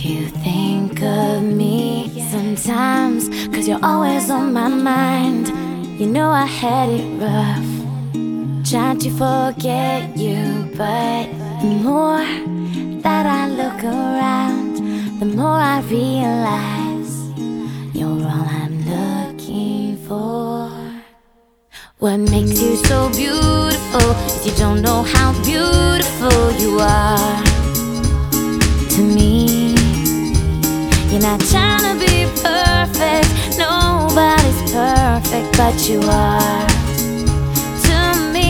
you think of me sometimes, 'cause you're always on my mind. You know I had it rough, trying to forget you, but the more that I look around, the more I realize you're all I'm looking for. What makes you so beautiful is you don't know how beautiful you are to me. You're not trying to be perfect, nobody's perfect, but you are to me.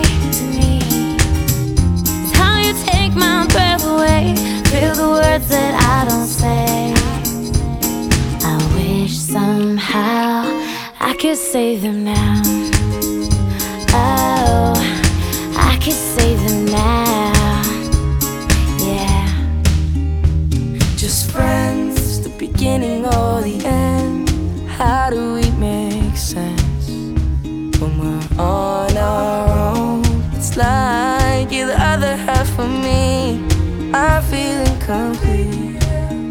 It's how you take my breath away, feel the words that I don't say. I wish somehow I could save them now. Oh, I could save them now. Yeah. Just friends, the beginning or the end. How do we make sense when we're on our own? It's like you're the other half of me. I'm feeling complete.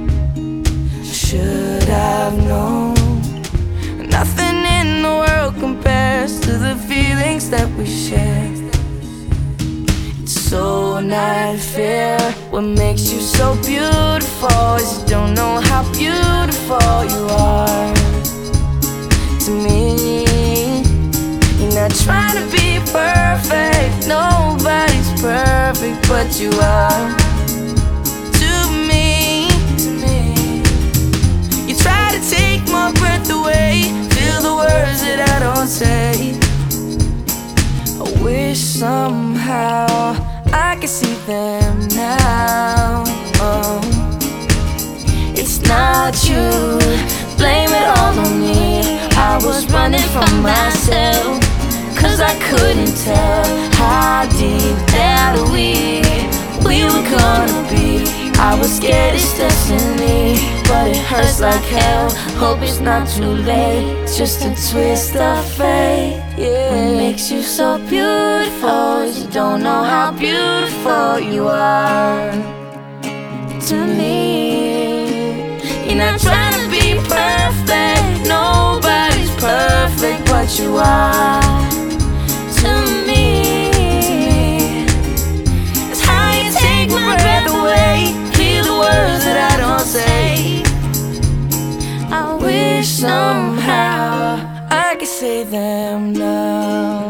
Should I've known? Nothing in the world compares to the feelings that we share. It's so not fair. What makes you so beautiful is you don't know how beautiful you are to me. You're not trying to be perfect, nobody's perfect, but you are to me. You try to take my breath away, feel the words that I don't say. I wish somehow I could see them now. Oh, it's not you, blame it all on me. I was running from myself, 'cause I couldn't tell how deep that we were gonna be. I was scared it's destiny, but it hurts like hell. Hope it's not too late, it's just a twist of fate. Yeah. What makes you so beautiful is you don't know how beautiful you are to me. You're not trying to be perfect, nobody's perfect, but you are to me. It's how you take my breath away, feel the words that I don't say. I wish somehow I could say them now.